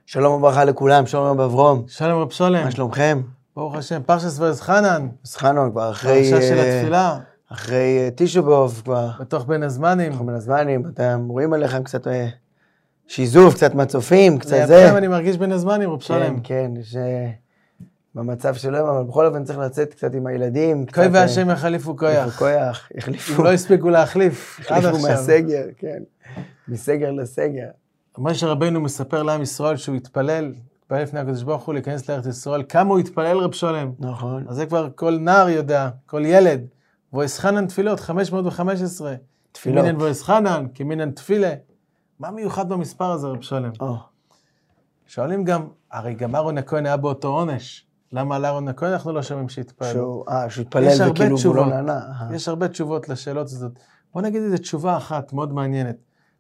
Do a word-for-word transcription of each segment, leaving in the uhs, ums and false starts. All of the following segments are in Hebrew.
שלום וברכה לכולם, שלום רב אברום. שלום רב שולם. מה שלומכם? ברוך השם, פרשת וזחנן. זחנן כבר אחרי... פרשה של התפילה. אחרי תשעה באב כבר. בתוך בין הזמנים. בתוך בין הזמנים, אתם רואים עליכם קצת שיזוף, קצת מצופים, קצת זה. לידכם אני מרגיש בין הזמנים, רב שולם. כן, כן, במצב שלהם, אבל בכל אופן צריך לצאת קצת עם הילדים. כוי והשם יחליפו כויח. יחליפו כויח, יחליפו. אם לא הספיקו להחליף, עד עכשיו. יחליפו מהסגר, כן. מסגר לסגר. משה רבנו מספר לעם ישראל שהוא התפלל, התפלל לפני הקדוש ברוך הוא להיכנס לארץ ישראל, כמה הוא התפלל רב שולם. נכון. אז זה כבר כל נער יודע, כל ילד. ואסחנן תפילות, חמש מאות וחמש עשרה. תפילות. כמינן ואסחנן, כמינן תפילה. מה מיוחד במספר הזה רב שולם? או. שואלים גם, הרי גם אהרון הכהן היה באותו עונש. למה על אהרון הכהן אנחנו לא שומעים שהתפללו? אה, שהתפלל וכאילו הוא לא נענה. יש הרבה תשובות לשאלות הזאת. בוא נגיד איזו תשובה אחת מאוד מעניינת.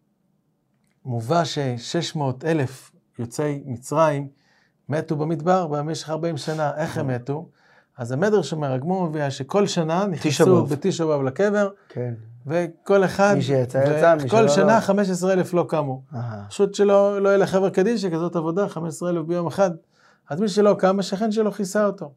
מובא ש-שש מאות אלף יוצאי מצרים מתו במדבר במשך ארבעים שנה. איך הם מתו? אז המדרש אומר, הגמור מביא שכל שנה נכנסו בתשעה באב לקבר, כן. וכל אחד, מי שיצא יצא, מי כל שלא שנה לא. חמישה עשר אלף לא קמו. פשוט שלא לא יהיה לחבר קדישא כזאת עבודה, חמישה עשר אלף ביום אחד. אז מי שלא קם, השכן שלו כיסה אותו.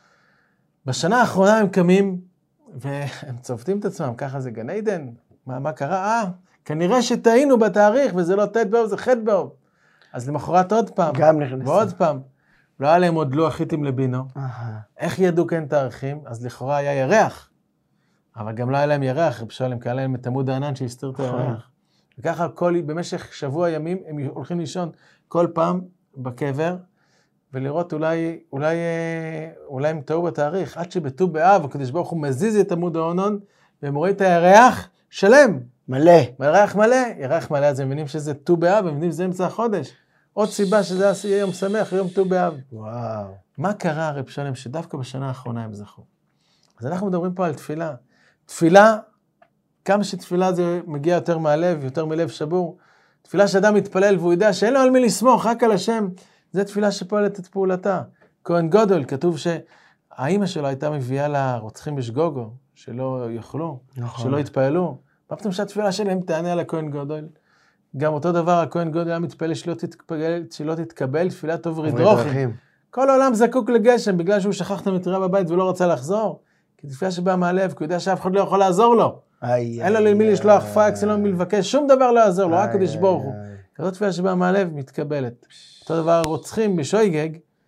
בשנה האחרונה הם קמים, והם צובטים את עצמם, ככה זה גן עדן, מה, מה קרה? אה, כנראה שטעינו בתאריך, וזה לא ט' באב, זה ח' באב. אז למחרת עוד פעם, גם נכנסו. ועוד פעם. לא היה להם עוד לוח חיטים לבינו. איך ידעו כן תאריכים? אז לכאורה היה ירח. אבל גם לא היה להם ירח, רב שולם, כי היה להם את עמוד הענן שהסתיר את הירח. וככה כל, במשך שבוע ימים הם הולכים לישון כל פעם בקבר, ולראות אולי, אולי, אולי הם טעו בתאריך, עד שבט"ו באב, הקדוש ברוך הוא מזיז את עמוד הענן, והם רואים את הירח שלם. מלא. ירח מלא. ירח מלא, אז הם מבינים שזה ט"ו באב, הם מבינים שזה אמצע החודש. עוד סיבה שזה יהיה יום שמח, יום ט"ו באב. וואו. מה קרה, רב שולם, שדווקא בשנה האחרונה הם זכו? אז אנחנו מדברים פה על תפילה. תפילה, כמה שתפילה זה מגיע יותר מהלב, יותר מלב שבור. תפילה שאדם מתפלל והוא יודע שאין לו על מי לסמוך, רק על השם. זה תפילה שפועלת את פעולתה. כהן גדול, כתוב שהאימא שלו הייתה מביאה לרוצחים בשגוגו, שלא יאכלו, נכון. שלא יתפעלו. מה פתאום שהתפילה שלהם תענה על הכהן גדול? גם אותו דבר, הכהן גדול היה מתפלל שלא תתקבל, שלא תתקבל תפילה טוב רידרוכים. כל העולם זקוק לגשם, בגלל שהוא שכח את המטריה בבית ולא רצה לחזור. כי תפילה שבאה מהלב, כי הוא יודע שאף אחד לא יכול לעזור לו. אין לו למי לשלוח פקס, אין לו למי לבקש, שום דבר לא יעזור לו, רק הקדוש ברוך הוא. כזאת תפילה שבאה מהלב מתקבלת. אותו דבר רוצחים בשויגג,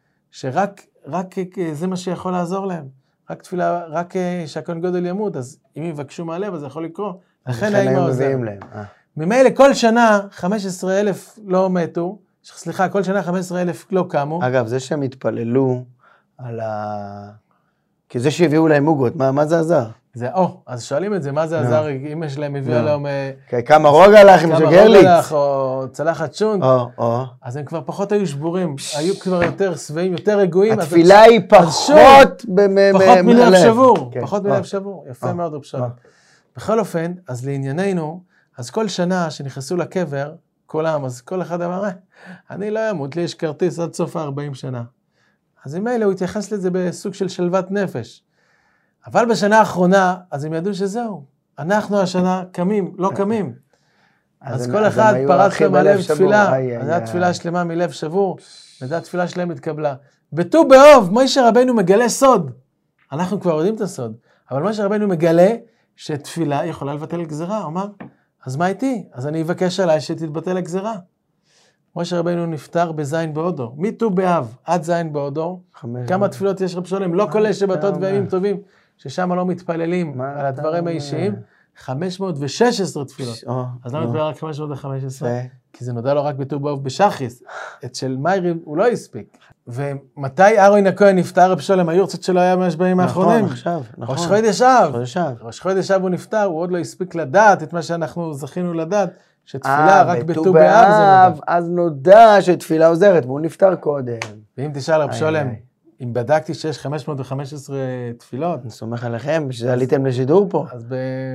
שרק רק זה מה שיכול לעזור להם. רק תפילה, רק שהכהן גדול ימות, אז אם יבקשו מהלב, אז זה יכול לקרות. לכן האמא עוזר. ממילא כל שנה חמישה עשר אלף לא מתו, סליחה, כל שנה חמישה עשר אלף לא קמו. אגב, זה שהם התפללו על ה... כי זה שהביאו להם עוגות, מה, מה זה עזר? זה, או, אז שואלים את זה, מה זה עזר? אמא שלהם הביאה להם... כמה רוג הלך עם שגרליץ. כמה רוג הלך, או צלחת שונט. או, או. אז הם כבר פחות היו שבורים, היו כבר יותר שבעים, יותר רגועים. התפילה היא פחות... פחות מלב שבור, פחות מלב שבור. יפה מאוד רב שולם. בכל אופן, אז לענייננו, אז כל שנה שנכנסו לקבר, כל העם, אז כל אחד אמר, אני לא אמות, לי יש כרטיס עד סוף ה-ארבעים שנה. אז עם אלה הוא התייחס לזה בסוג של שלוות נפש. אבל בשנה האחרונה, אז הם ידעו שזהו. אנחנו השנה קמים, לא קמים. אז כל אחד פרץ לו מהלב תפילה, אז זו התפילה שלמה מלב שבור, וזו התפילה שלהם התקבלה. בט"ו באב, משה רבנו מגלה סוד. אנחנו כבר יודעים את הסוד, אבל משה רבנו מגלה שתפילה יכולה לבטל גזרה. הוא אמר, אז מה איתי? אז אני אבקש עליי שתתבטל הגזרה. משה רבנו נפטר בזין בהודו, מט"ו באב עד זין בהודו. כמה תפילות יש רב שולם? לא כולל שבתות וימים טובים, ששם לא מתפללים על הדברים האישיים. חמש מאות ושש עשרה תפילות. אז למה מתפלל רק חמש מאות וחמש עשרה? כי זה נודע לו רק בט"ו באב בשחיס. את של מיירי הוא לא הספיק. ומתי אהרון הכהן נפטר רב שולם? היו רוצות שלא היה ממש בימים האחרונים. נכון, עכשיו, נכון. ראש חודש אב. ראש חודש אב הוא נפטר, הוא עוד לא הספיק לדעת את מה שאנחנו זכינו לדעת, שתפילה רק בט"ו באב זה נודע. אז נודע שתפילה עוזרת, והוא נפטר קודם. ואם תשאל רב שולם, אם בדקתי שיש חמש מאות וחמש עשרה תפילות, אני סומך עליכם, שעליתם לשידור פה. אז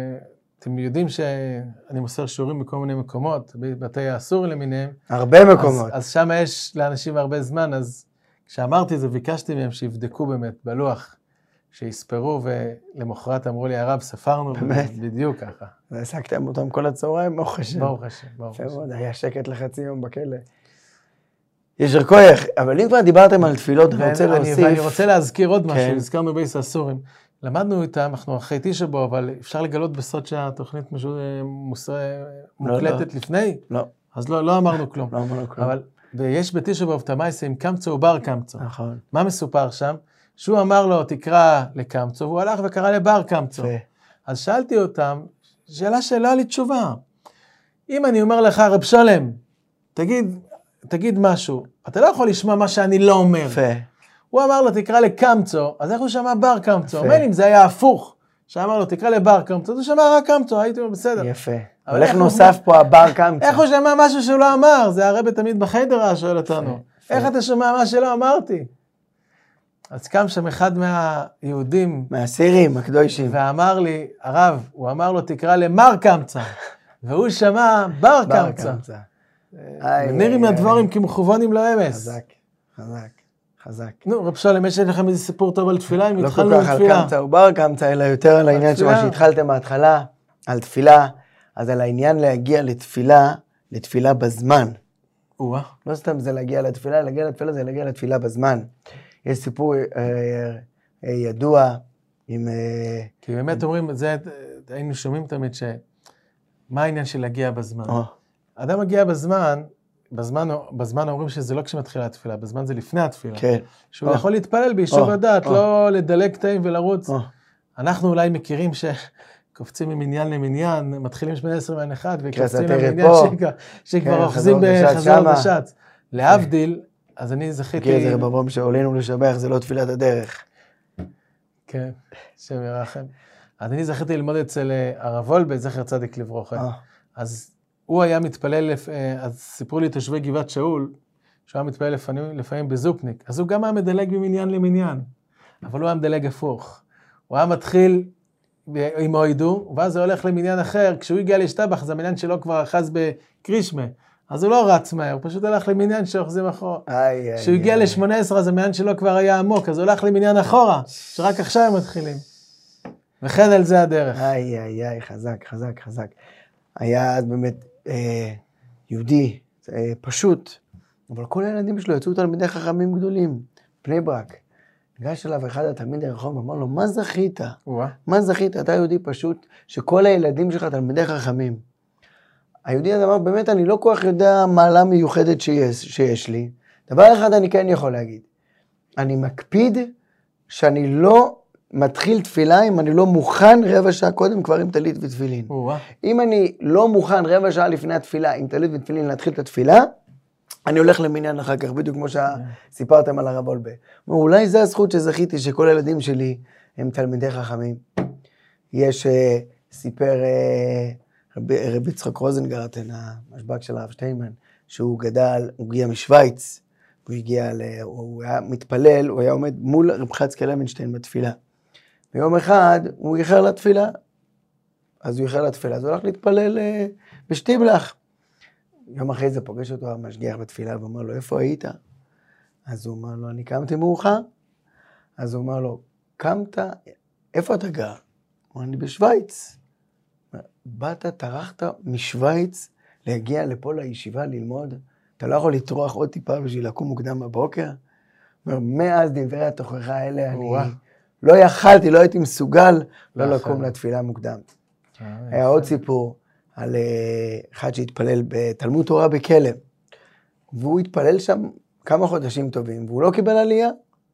אתם יודעים שאני מוסר שיעורים בכל מיני מקומות, בבתי האסור למיניהם. הרבה מקומות. אז שם יש לאנשים הרבה זמן, אז כשאמרתי זה, ביקשתי מהם שיבדקו באמת בלוח, שיספרו, ולמחרת אמרו לי, הרב, ספרנו, בדיוק ככה. והעסקתם אותם כל הצהריים, ברוך השם. ברוך השם, ברוך השם. היה שקט לחצי יום בכלא. ישר כוח, אבל אם כבר דיברתם על תפילות, אני רוצה להוסיף. ואני רוצה להזכיר עוד משהו, הזכרנו בייס הסורים. למדנו איתם, אנחנו אחרי תשעה באב, אבל אפשר לגלות בסוד שהתוכנית מוקלטת לפני? לא. אז לא אמרנו כלום. לא אמרנו כלום. אבל ויש בתשעה באב תמייסה עם קמצו ובר קמצו. נכון. מה מסופר שם? שהוא אמר לו, תקרא לקמצו, והוא הלך וקרא לבר קמצו. אז שאלתי אותם, שאלה שלא לי תשובה. אם אני אומר לך, רב שלם, תגיד, תגיד משהו, אתה לא יכול לשמוע מה שאני לא אומר. יפה. הוא אמר לו, תקרא לקמצו, אז איך הוא שמע בר קמצו? אומר, אם זה היה הפוך, שאמר לו, תקרא לבר קמצו, אז הוא שמע רק קמצו, הייתי אומר, בסדר. יפה. אבל איך נוסף פה הבר קמצו? איך הוא שמע משהו שהוא לא אמר? זה הרב תמיד בחדר שואל אותנו. איך אתה שומע מה שלא אמרתי? אז קם שם אחד מהיהודים, מהסירים, הקדושים, ואמר לי, הרב, הוא אמר לו, תקרא למר קמצא, והוא שמע בר קמצא. נראים מהדבורים כמכוונים לא אמס. חזק, חזק, חזק. נו, רב שלם, יש לכם איזה סיפור טוב על תפילה, אם לא התחלנו כל עם כך על תפילה. קמצא ובר קמצא, אלא יותר על העניין שמה שהתחלתם מההתחלה, על תפילה, אז על העניין להגיע לתפילה, לתפילה בזמן. לא סתם זה להגיע לתפילה, להגיע לתפילה זה להגיע לתפילה בזמן. יש סיפור ידוע עם... כי באמת אומרים, זה היינו שומעים תמיד ש... מה העניין של להגיע בזמן? אדם מגיע בזמן, בזמן, בזמן אומרים שזה לא כשמתחילה התפילה, בזמן זה לפני התפילה. כן. שהוא יכול להתפלל ביישוב הדעת, לא לדלג קטעים ולרוץ. אנחנו אולי מכירים שקופצים ממניין למניין, מתחילים שמונה עשרה מעין אחד, וקופצים למניין שכבר אוחזים בחזור ושץ. להבדיל, אז אני זכיתי... כי זה רבבום שעולנו לשבח, זה לא תפילת הדרך. כן, שם ירחם. אז אני זכיתי ללמוד אצל הרב וולבה, זכר צדיק לברכה. אז הוא היה מתפלל, אז סיפרו לי תושבי גבעת שאול, שהוא היה מתפלל לפעמים, לפעמים בזופניק. אז הוא גם היה מדלג ממניין למניין, אבל הוא היה מדלג הפוך. הוא היה מתחיל עם אוידו, ואז הוא הולך למניין אחר. כשהוא הגיע להשתבח, אז המניין שלו כבר אחז בקרישמה. אז הוא לא רץ מהר, הוא פשוט הלך למניין שאוחזים אחורה. כשהוא הגיע ל-שמונה עשרה, אז המניין שלו כבר היה עמוק, אז הוא הלך למניין אחורה, שרק עכשיו הם מתחילים. וכן על זה הדרך. איי, איי, איי, חזק, חזק, חזק. היה אז באמת אה, יהודי, אה, פשוט, אבל כל הילדים שלו יצאו תלמידי חכמים גדולים, בני ברק. ניגש אליו אחד התלמידי רחוב, אמר לו, מה זכית? מה זכית? אתה יהודי פשוט, שכל הילדים שלך תלמידי חכמים. היהודי הזה אמר, באמת אני לא כל כך יודע מעלה מיוחדת שיש, שיש לי. דבר אחד אני כן יכול להגיד. אני מקפיד שאני לא מתחיל תפילה אם אני לא מוכן רבע שעה קודם כבר עם טלית ותפילין. אם אני לא מוכן רבע שעה לפני התפילה עם טלית ותפילין להתחיל את התפילה, אני הולך למניין אחר כך, בדיוק כמו שסיפרתם על הרב וולבה. אולי זה הזכות שזכיתי שכל הילדים שלי הם תלמידי חכמים. יש סיפר... רבי יצחק רוזנגרטן, המשב"ק של הרב שטיינמן, שהוא גדל, הוא הגיע משוויץ, הוא הגיע, הוא היה מתפלל, הוא היה עומד מול רב חצקי לוינשטיין בתפילה. ויום אחד הוא איחר לתפילה, אז הוא איחר לתפילה, אז הוא הלך להתפלל בשטיבלח. יום אחרי זה פוגש אותו המשגיח בתפילה, ואומר לו, איפה היית? אז הוא אומר לו, אני קמתי מאוחר. אז הוא אומר לו, קמת, איפה אתה גר? הוא אומר, אני בשוויץ. באת, טרחת משוויץ להגיע לפה לישיבה ללמוד, אתה לא יכול לטרוח עוד טיפה בשביל לקום מוקדם בבוקר? מאז דברי התוכחה האלה אני לא יכלתי, לא הייתי מסוגל לא לקום לתפילה מוקדם. היה עוד סיפור על אחד שהתפלל בתלמוד תורה בכלא, והוא התפלל שם כמה חודשים טובים, והוא לא קיבל עלייה.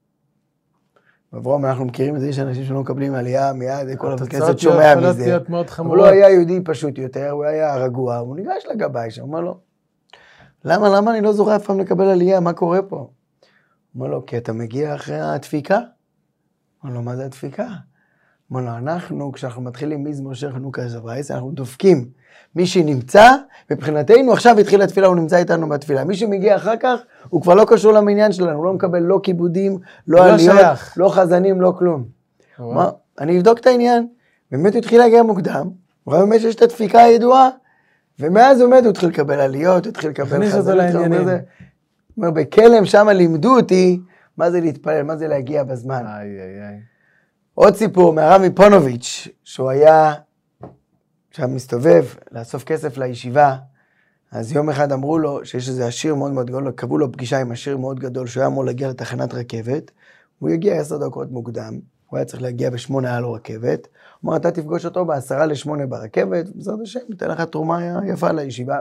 בעברם אנחנו מכירים את זה, יש אנשים שלא מקבלים עלייה מיד, כל הכנסת שומע מזה. הוא לא היה יהודי פשוט יותר, הוא היה רגוע, הוא ניגש לגבי שם, הוא אומר לו, למה, למה אני לא זוכר אף פעם לקבל עלייה, מה קורה פה? הוא אומר לו, כי אתה מגיע אחרי הדפיקה? הוא אומר לו, מה זה הדפיקה? הוא אומר לו, אנחנו, כשאנחנו מתחילים מזמור של חנוכה זברייס, אנחנו דופקים. מי שנמצא, מבחינתנו, עכשיו התחיל התפילה, הוא נמצא איתנו בתפילה. מי שמגיע אחר כך, הוא כבר לא קשור למניין שלנו, הוא לא מקבל לא כיבודים, לא עליות, לא חזנים, לא כלום. מה? אני אבדוק את העניין, באמת הוא התחיל להגיע מוקדם, הוא באמת שיש את הדפיקה הידועה, ומאז הוא באמת הוא התחיל לקבל עליות, הוא התחיל לקבל חזנים. הוא אומר, בכלם שם לימדו אותי, מה זה להתפלל, מה זה להגיע בזמן. עוד סיפור מהרב מפונוביץ', שהוא היה, שם מסתובב, לאסוף כסף לישיבה, אז יום אחד אמרו לו שיש איזה עשיר מאוד מאוד גדול, קבעו לו פגישה עם עשיר מאוד גדול, שהוא היה אמור להגיע לתחנת רכבת, הוא הגיע עשר דקות מוקדם, הוא היה צריך להגיע בשמונה, היה לו רכבת, הוא אמר, אתה תפגוש אותו בעשרה לשמונה ברכבת, בעזרת השם, ניתן לך תרומה יפה לישיבה.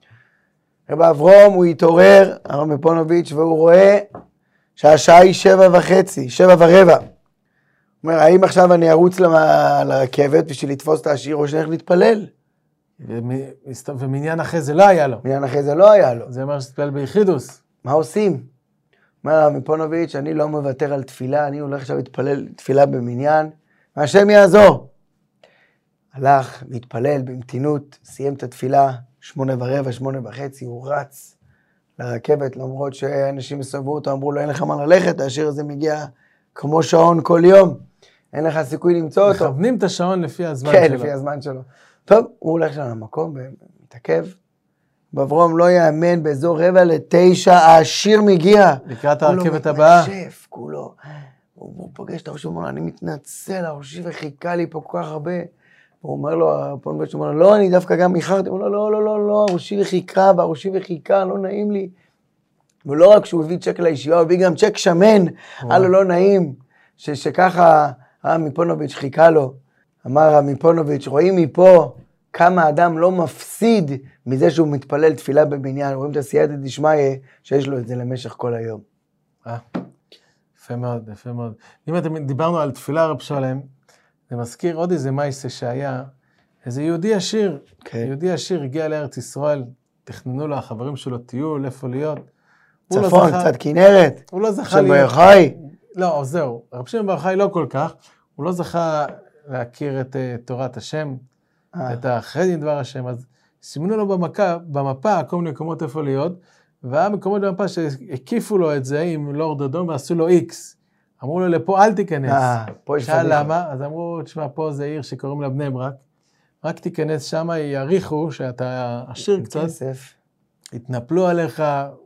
רב אברום, הוא התעורר, הרב מפונוביץ', והוא רואה שהשעה היא שבע וחצי, שבע ורבע. הוא אומר, האם עכשיו אני ארוץ לרכבת בשביל לתפוס את העשיר, או שאני הולך להתפלל? ומניין אחרי זה לא היה לו. מניין אחרי זה לא היה לו. זה אומר שתפלל ביחידוס. מה עושים? אומר הרב מפונוביץ', אני לא מוותר על תפילה, אני הולך עכשיו להתפלל תפילה במניין, והשם יעזור. הלך, להתפלל במתינות, סיים את התפילה, שמונה ורבע, שמונה וחצי, הוא רץ לרכבת, למרות שאנשים סבבו אותו, אמרו לו, אין לך מה ללכת, העשיר הזה מגיע כמו שעון כל יום, אין לך סיכוי למצוא אותו. מכוונים את השעון לפי הזמן כן, שלו. לפי הזמן שלו. טוב, הוא הולך שם למקום ומתעכב. באברום לא יאמן, באזור רבע לתשע, העשיר מגיע. לקראת הרכבת הבאה. הוא מתנשף, כולו. הוא פוגש את הראשי, הוא אומר לו, אני מתנצל, הראשי וחיכה לי פה כל כך הרבה. הוא אומר לו, הפונבץ' אומר לו, לא, אני דווקא גם איחרתי. הוא אומר לו, לא, לא, לא, לא, הראשי וחיכה, והראשי וחיכה, לא נעים לי. ולא רק שהוא הביא צ'ק לישיבה, הוא הביא גם צ'ק שמן, היה לו לא נעים, שככה הרב מפונוביץ' חיכה לו. אמר הרב מפונוביץ', רואים מפה כמה אדם לא מפסיד מזה שהוא מתפלל תפילה בבניין, רואים את הסייעתא דשמיא שיש לו את זה למשך כל היום. אה, יפה מאוד, יפה מאוד. אם אתם דיברנו על תפילה רב שלם, זה מזכיר עוד איזה מייסה שהיה, איזה יהודי עשיר, okay. יהודי עשיר הגיע לארץ ישראל, תכננו לו החברים שלו טיול, איפה להיות. צפון, קצת כנרת, הוא לא זכה של בר יוחאי. לא, זהו, רב שמעון בר יוחאי לא כל כך, הוא לא זכה להכיר את uh, תורת השם, ah. את האחרי דבר השם, אז סימנו לו במפה, במפה כל מיני מקומות איפה להיות, והיה מקומות במפה שהקיפו לו את זה עם לורד אדום ועשו לו איקס. אמרו לו, לפה אל תיכנס. שאל למה? אז אמרו, תשמע, פה זה עיר שקוראים לה בני ברק, רק תיכנס שם, יעריכו שאתה עשיר קצת, כסף. יתנפלו עליך,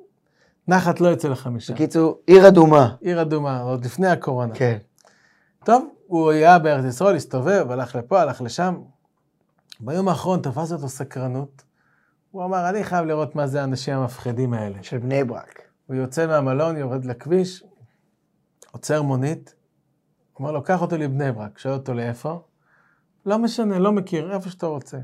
נחת לא יצא לך משם. בקיצור, עיר אדומה. עיר אדומה, עוד לפני הקורונה. כן. טוב, הוא היה בארץ ישראל, הסתובב, הלך לפה, הלך לשם. ביום האחרון תפס אותו סקרנות. הוא אמר, אני חייב לראות מה זה האנשים המפחידים האלה. של בני ברק. הוא יוצא מהמלון, יורד לכביש, עוצר מונית, אומר לו, קח אותו לבני ברק, שואל אותו לאיפה? לא משנה, לא מכיר, איפה שאתה רוצה.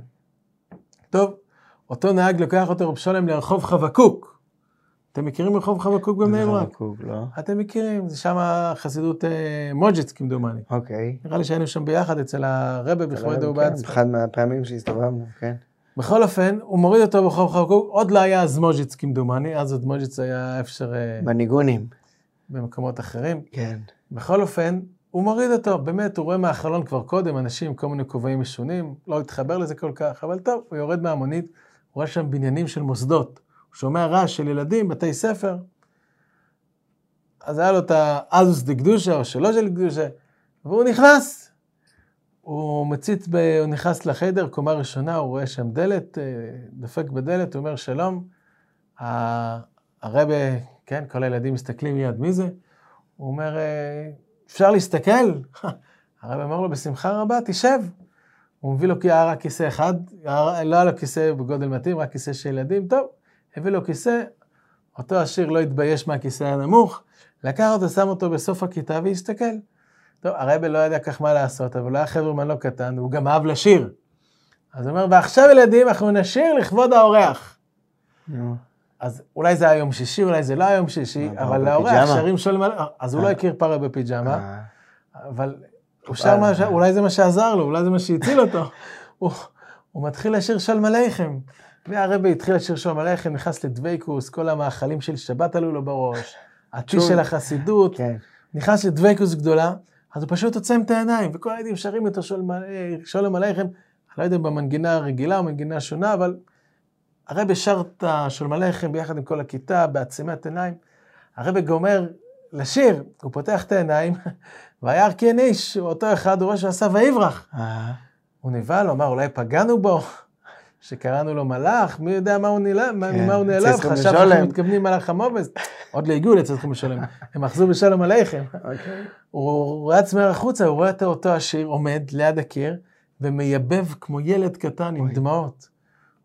טוב, אותו נהג לוקח אותו רב שלם לרחוב חבקוק. אתם מכירים רחוב חבקוק בבני ברק? חבקוק, לא. אתם מכירים, זה שם חסידות אה, מוג'יץ כמדומני. אוקיי. נראה לי שהיינו שם ביחד אצל הרבה בכבוד דאובץ. אחד מהפעמים שהסתובבנו, כן. בכל אופן, הוא מוריד אותו ברחוב חבקוק, עוד לא היה אז מוג'יץ כמדומני, אז עוד מוג'יץ היה אפשר... אה, בניגונים. במקומות אחרים. כן. בכל אופן, הוא מוריד אותו, באמת, הוא רואה מהחלון כבר קודם, אנשים, כל מיני כובעים משונים, לא התחבר לזה כל כך, אבל טוב, הוא יורד מהמונית, הוא רואה שם בניינים של מוסדות, הוא שומע רעש של ילדים, בתי ספר, אז היה לו את האזוס דקדושה, או שלא של דקדושה, והוא נכנס, הוא מציץ, ב... הוא נכנס לחדר, קומה ראשונה, הוא רואה שם דלת, דופק בדלת, הוא אומר שלום, הרבי, כן, כל הילדים מסתכלים מיד, מי זה? הוא אומר, אפשר להסתכל? הרב אמר לו, בשמחה רבה, תשב. הוא מביא לו רק כיסא אחד, לא היה לו כיסא בגודל מתאים, רק כיסא של ילדים, טוב, הביא לו כיסא, אותו עשיר לא התבייש מהכיסא הנמוך, לקח אותו, שם אותו בסוף הכיתה והסתכל. טוב, הרב לא ידע כך מה לעשות, אבל הוא היה חברמן לא קטן, הוא גם אהב לשיר. אז הוא אומר, ועכשיו ילדים, אנחנו נשיר לכבוד האורח. אז אולי זה היה יום שישי, אולי זה לא היה יום שישי, אבל לאורח שרים שואלים, אז הוא לא הכיר פרה בפיג'מה, אבל אולי זה מה שעזר לו, אולי זה מה שהציל אותו. הוא מתחיל לשיר שלום עליכם, והרבי התחיל לשיר שלום עליכם, נכנס לדוויקוס, כל המאכלים של שבת עלו לו בראש, עתי של החסידות, נכנס לדוויקוס גדולה, אז הוא פשוט עוצם את העיניים, וכל הילדים שרים איתו שלום עליכם, אני לא יודע במנגינה הרגילה או מנגינה שונה, אבל הרבי שר את השלום עליכם ביחד עם כל הכיתה, בעצימת עיניים. הרבי גומר לשיר, הוא פותח את העיניים, והיער כן איש, אותו אחד, הוא רואה שעשה ויברח. הוא נבהל, הוא אמר, אולי פגענו בו, שקראנו לו מלאך, מי יודע מה הוא נעלב, חשב שאנחנו מתכוונים מלאך המובס, עוד לא הגיעו לצדכם לשלם, הם אחזו בשלום עליכם. הוא רץ מהחוצה, הוא רואה אותו השיר, עומד ליד הקיר, ומייבב כמו ילד קטן עם דמעות.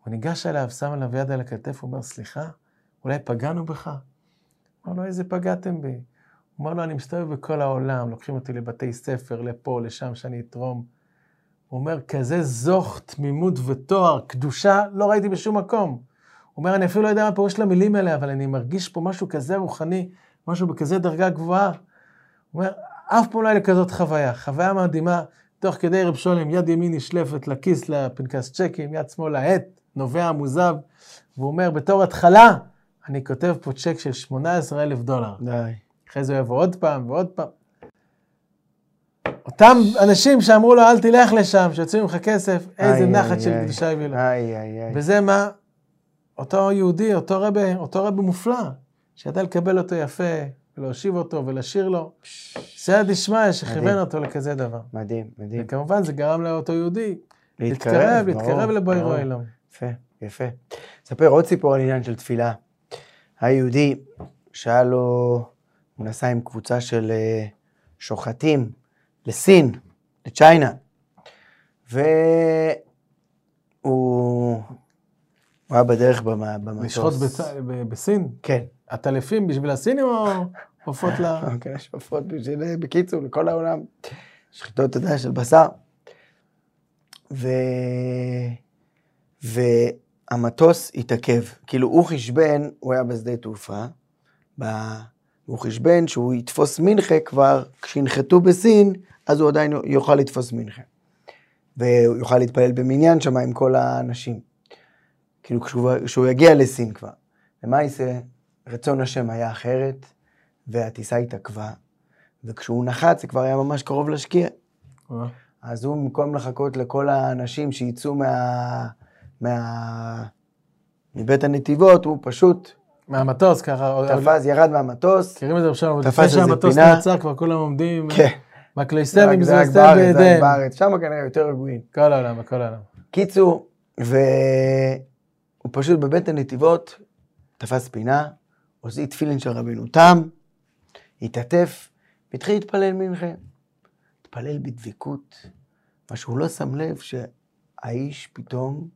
הוא ניגש אליו, שם עליו יד על הכתף, הוא אומר, סליחה, אולי פגענו בך? הוא אומר לו, איזה פגעתם בי? הוא אומר לו, אני מסתובב בכל העולם, לוקחים אותי לבתי ספר, לפה, לשם, שאני אתרום. הוא אומר, כזה זוך, תמימות ותואר, קדושה, לא ראיתי בשום מקום. הוא אומר, אני אפילו לא יודע מה פירוש למילים האלה, אבל אני מרגיש פה משהו כזה רוחני, משהו בכזה דרגה גבוהה. הוא אומר, אף פעם לא היה לכזאת חוויה, חוויה מדהימה, תוך כדי רב שולם, יד ימין נשלפת לכיס לפנקס צ'קים, יד שמאל לעט, נובע מוזב, והוא אומר, בתור התחלה, אני כותב פה צ'ק של שמונה עשרה אלף דולר. די. אחרי זה הוא יבוא עוד פעם ועוד פעם. אותם אנשים שאמרו לו, אל תלך לשם, שיוצאים ממך כסף, איזה נחת של קדושה הביא לו. וזה מה, אותו יהודי, אותו רבי, אותו רבי מופלא, שידע לקבל אותו יפה, ולהושיב אותו ולשיר לו. סייע דשמיא שכיוון אותו לכזה דבר. מדהים, מדהים. וכמובן זה גרם לאותו יהודי להתקרב, להתקרב לבוירו אלוהים. יפה, יפה. ספר עוד סיפור על עניין של תפילה. היהודי שהיה לו, הוא נסע עם קבוצה של שוחטים לסין, לצ'יינה, והוא היה בדרך במטוס. לשחוט בסין? כן. הטלפים בשביל הסינים או עופות ל... כן, יש עופות בשביל, בקיצור, לכל העולם. שחיטות, אתה יודע, של בשר. ו... והמטוס התעכב. כאילו, הוא חשבן, הוא היה בשדה תעופה, הוא חשבן שהוא יתפוס מנחה כבר, כשהנחתו בסין, אז הוא עדיין יוכל לתפוס מנחה. והוא יוכל להתפלל במניין שם עם כל האנשים. כאילו, כשהוא, כשהוא יגיע לסין כבר. ומה יעשה? רצון השם היה אחרת, והטיסה התעכבה, וכשהוא נחת זה כבר היה ממש קרוב לשקיע. אז הוא במקום לחכות לכל האנשים שיצאו מה, מה, מבית הנתיבות, הוא פשוט... מהמטוס ככה. תפס, ירד מהמטוס. קוראים את זה עכשיו, תפס איזה פינה. שהמטוס נעצר, כבר כולם עומדים. כן. מקלייסטרים, זה רק בארץ, רק בארץ. שם כנראה יותר רגועים. כל העולם, כל העולם. קיצור, והוא פשוט בבית הנתיבות, תפס פינה, הוציא תפילין של רבינו תם, התעטף, והתחיל להתפלל מנחה. התפלל בדביקות, מה שהוא לא שם לב שהאיש פתאום,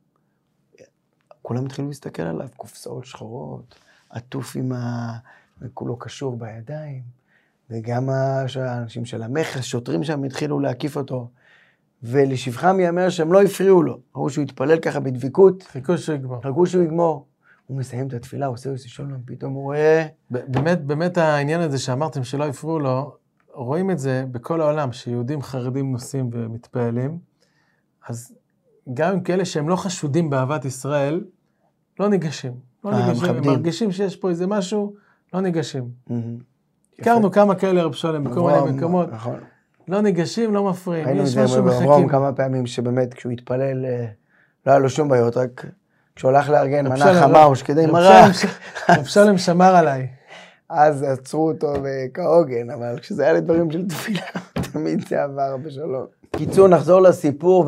כולם התחילו להסתכל עליו, קופסאות שחורות, עטוף עם ה... וכולו קשור בידיים, וגם האנשים של המכס, שוטרים שם התחילו להקיף אותו, ולשבחם יאמר שהם לא הפריעו לו, ראו שהוא התפלל ככה בדביקות, חיכו שהוא יגמור. חיכו שהוא יגמור. הוא מסיים את התפילה, הוא עושה איזה שולם, פתאום הוא רואה... באמת, באמת העניין הזה שאמרתם שלא הפריעו לו, רואים את זה בכל העולם, שיהודים חרדים נוסעים ומתפעלים, אז גם עם כאלה שהם לא חשודים באהבת ישראל, לא ניגשים. לא ניגשים, הם מרגישים שיש פה איזה משהו, לא ניגשים. הכרנו כמה כאלה רב שולם בכל מיני מקומות, לא ניגשים, לא מפריעים, יש משהו מחכים. ראינו כמה פעמים שבאמת כשהוא התפלל, לא היה לו שום בעיות, רק כשהוא הלך לארגן מנה חמה או שכדי מרח. רב שולם שמר עליי. אז עצרו אותו כהוגן, אבל כשזה היה לדברים של תפילה, תמיד זה עבר בשלום. קיצור, נחזור לסיפור,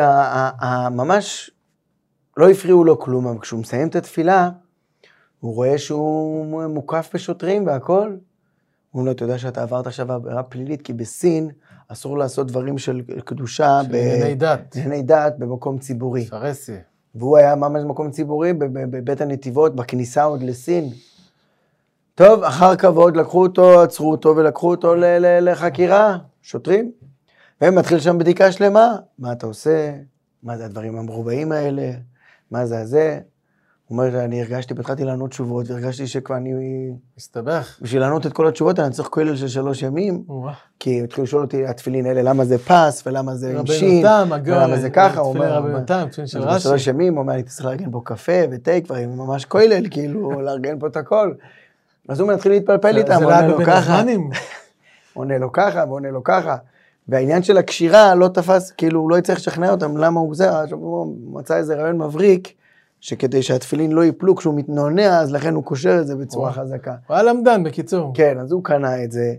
וממש לא הפריעו לו כלום, אבל כשהוא מסיים את התפילה, הוא רואה שהוא מוקף בשוטרים והכל. הוא אומר לו, אתה יודע שאתה עברת עכשיו עבירה פלילית, כי בסין אסור לעשות דברים של קדושה, של ענייני דת. ענייני דת במקום ציבורי. פרסי. והוא היה ממש במקום ציבורי, בבית הנתיבות, בכניסה עוד לסין. טוב, אחר כבוד לקחו אותו, עצרו אותו ולקחו אותו לחקירה, שוטרים. והם מתחיל שם בדיקה שלמה, מה אתה עושה, מה זה הדברים המרובעים האלה, מה זה הזה. הוא אומר, אני הרגשתי, פתחתי לענות תשובות, והרגשתי שכבר אני... מסתבך. בשביל לענות את כל התשובות, אני צריך כולל של שלוש ימים, כי התחילו לשאול אותי, התפילין האלה, למה זה פס, ולמה זה שין, ולמה זה ככה, הוא אומר, בשלוש ימים, הוא אומר, אני צריך לארגן פה קפה ותה, כבר עם ממש כולל, כאילו, לארגן פה את הכל. אז הוא מתחיל להתפלפל איתם, עונה לו ככה, עונה לו ככה, ועונה לו ככה. והעניין של הקשירה לא תפס, כאילו, הוא לא יצטרך לשכנע אותם, למה הוא זה, הוא מצא איזה רעיון מבריק, שכדי שהתפילין לא ייפלו כשהוא מתנונע, אז לכן הוא קושר את זה בצורה חזקה. הוא היה למדן, בקיצור. כן, אז הוא קנה את זה,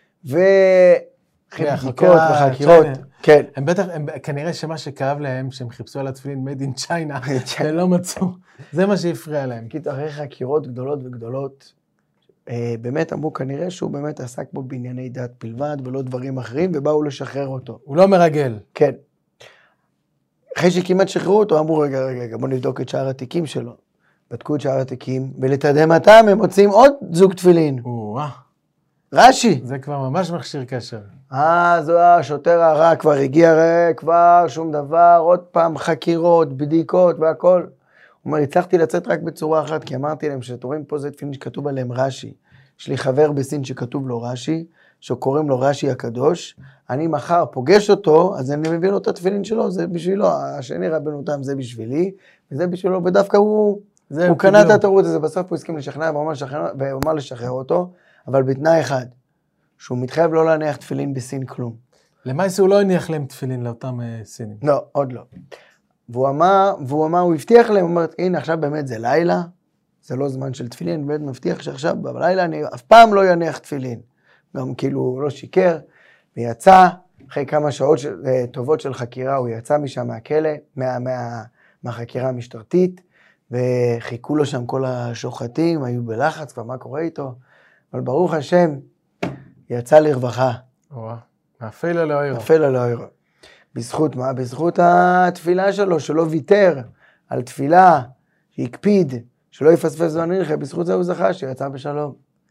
ואחרי בדיקות וחקירות, כן. הם בטח, כנראה שמה שכאב להם, שהם חיפשו על התפילין made in China, ולא מצאו, זה מה שהפריע להם. כי אחרי חקירות גדולות וגדולות, באמת אמרו כנראה שהוא באמת עסק בו בענייני דת בלבד, ולא דברים אחרים, ובאו לשחרר אותו. הוא לא מרגל. כן. אחרי שכמעט שחררו אותו, אמרו, רגע, רגע, בוא נבדוק את שער התיקים שלו. בדקו את שער התיקים, ולתדהמתם הם מוצאים עוד זוג תפילין. או-אה. רש"י. זה כבר ממש מכשיר קשר. אה, זו השוטר הרע כבר הגיע, כבר שום דבר, עוד פעם חקירות, בדיקות והכל. הוא אומר, הצלחתי לצאת רק בצורה אחת, כי אמרתי להם שאתם רואים פה זה תפילין שכתוב עליהם רש"י. יש לי חבר בסין שכתוב לו רש"י, שקוראים לו רש"י הקדוש. אני מחר פוגש אותו, אז אני מביא לו את התפילין שלו, זה בשבילו. השני רבנו תם זה בשבילי, וזה בשבילו, ודווקא הוא, הוא קנה את התירוץ הזה, בסוף הוא הסכים לשכנע, והוא אמר לשחרר אותו, אבל בתנאי אחד, שהוא מתחייב לא להניח תפילין בסין כלום. למעשה הוא לא הניח להם תפילין לאותם uh, סינים. לא, עוד לא. והוא אמר, והוא אמר, הוא הבטיח להם, הוא אומר, הנה עכשיו באמת זה לילה, זה לא זמן של תפילין, אני באמת מבטיח שעכשיו בלילה אני אף פעם לא יניח תפילין. גם כאילו לא שיקר, ויצא, אחרי כמה שעות של, טובות של חקירה, הוא יצא משם מהכלא, מה, מה, מהחקירה המשטרתית, וחיכו לו שם כל השוחטים, היו בלחץ, כבר מה קורה איתו, אבל ברוך השם, יצא לרווחה. וואו, מאפלה לאוירו. מאפלה לאוירו. בזכות מה? בזכות התפילה שלו, שלא ויתר על תפילה, שהקפיד, שלא יפספס זמן נרחה, בזכות זה הוא זכה, שיצא בשלום.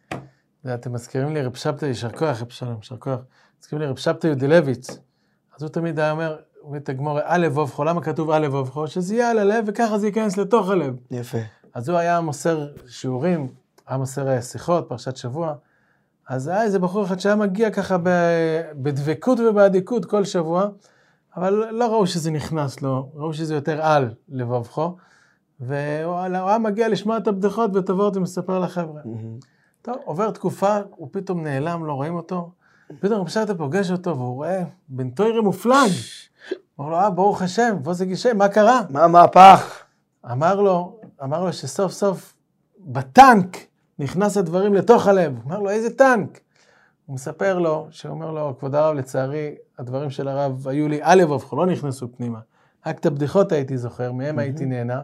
אתם מזכירים לי רב שבתאי, יישר כוח, רב שלום, יישר כוח. מזכירים לי רב שבתאי יודלביץ. אז הוא תמיד היה אומר, הוא תגמור, א' וובכו, למה כתוב א' וובכו? שזה יהיה על הלב, וככה זה ייכנס לתוך הלב. יפה. אז הוא היה מוסר שיעורים, היה מוסר שיחות, פרשת שבוע. אז היה איזה בחור אחד שהיה מגיע ככה בדבקות ובעדיקות כל שבוע, אבל לא ראו שזה נכנס לו, ראו שזה יותר על לבובכו, והוא היה מגיע לשמוע את הבדיחות ותבואות ומספר לחבר'ה. טוב, עובר תקופה, הוא פתאום נעלם, לא רואים אותו, פתאום רב שבתאי פוגש אותו, והוא רואה בן תוירה מופלג. אמר לו, אה, ברוך השם, בוא זה גישם, מה קרה? מה מהפך? אמר לו, אמר לו שסוף סוף בטנק נכנס הדברים לתוך הלב. אמר לו, איזה טנק? הוא מספר לו, שאומר לו, כבוד הרב, לצערי, הדברים של הרב היו לי א' וובכו, לא נכנסו פנימה. רק את הבדיחות הייתי זוכר, מהם הייתי נהנה.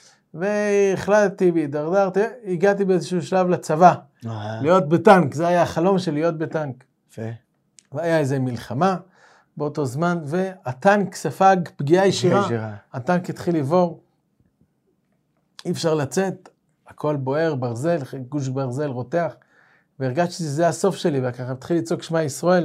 והחלטתי והתדרדרתי, הגעתי באיזשהו שלב לצבא, להיות בטנק, זה היה החלום של להיות בטנק. והיה איזו מלחמה באותו זמן, והטנק ספג פגיעה ישירה, הטנק התחיל לבור, אי אפשר לצאת, הכל בוער, ברזל, גוש ברזל רותח, והרגשתי שזה הסוף שלי, וככה התחיל לצעוק שמע ישראל,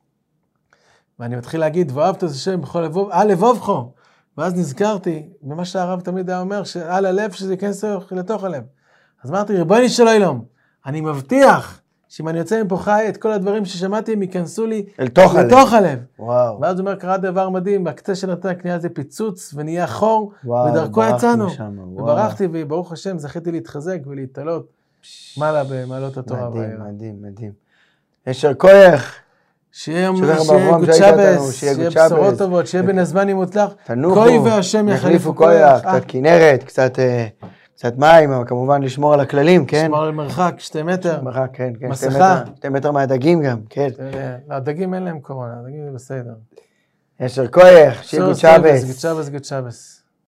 ואני מתחיל להגיד, ואהבת את השם בכל לבוב, אה לבובכו, ואז נזכרתי, במה שהרב תמיד היה אומר, שעל הלב שזה ייכנס לתוך הלב. אז אמרתי, ריבונו של עולם, אני מבטיח, שאם אני יוצא מפה חי, את כל הדברים ששמעתי, הם ייכנסו לי לתוך הלב. לתוך הלב. וואו. ואז הוא אומר, קרה דבר מדהים, בקצה של נתן הקנייה זה פיצוץ, ונהיה חור, ודרכו יצאנו. וברחתי, וברוך השם, זכיתי להתחזק ולהתעלות, מעלה במעלות התורה. מדהים, מדהים, מדהים. יישר כוח. שיהיה גוד שבס, שיהיה בשורות טובות, שיהיה בן הזמן מוצלח. תנוחו, כוי והשם יחליפו כוח. קצת כנרת, קצת... קצת מים, אבל כמובן לשמור על הכללים, כן? לשמור על מרחק, שתי מטר. מרחק, כן, כן. מסכה. שתי מטר מהדגים גם, כן. הדגים אין להם קורונה, הדגים זה בסדר. יישר כוח, שיהיה גוד שבס. גוד שבס, גוד שבס.